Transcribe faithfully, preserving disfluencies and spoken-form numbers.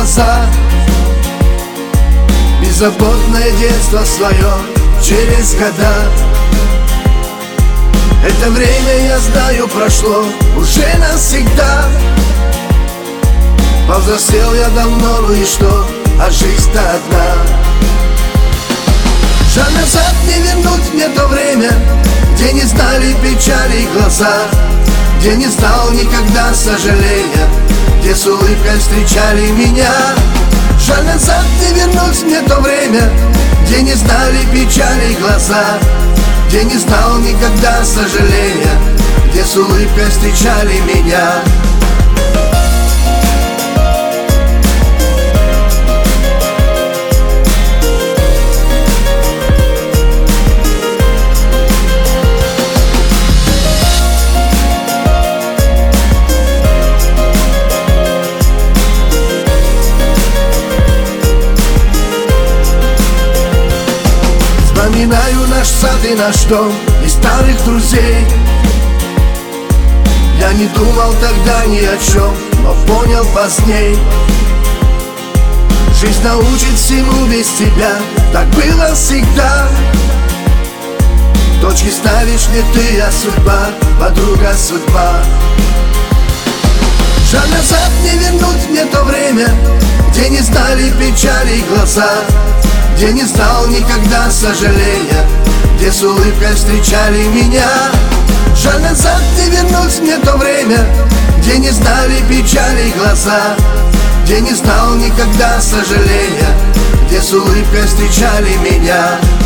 глаза. Беззаботное детство свое через года. Это время, я знаю, прошло уже навсегда. Повзрослел я давно, ну и что, а жизнь-то одна. Жаль, назад не вернуть мне то время, где не знали печали глаза, где не знал никогда сожаления, где с улыбкой встречали меня. Жаль, назад не вернуть мне то время, где не знали печали глаза, где не знал никогда сожаления, где с улыбкой встречали меня. Вспоминаю наш сад и наш дом, и старых друзей. Я не думал тогда ни о чем, но понял поздней. Жизнь научит всему без тебя, так было всегда. Точки ставишь не ты, а судьба, подруга судьба. Жаль, назад не вернуть мне то время, где не знали печали глаза, где не знал никогда сожаления, где с улыбкой встречали меня. Жаль, назад не вернуть мне то время, где не знали печали глаза, где не знал никогда сожаления, где с улыбкой встречали меня.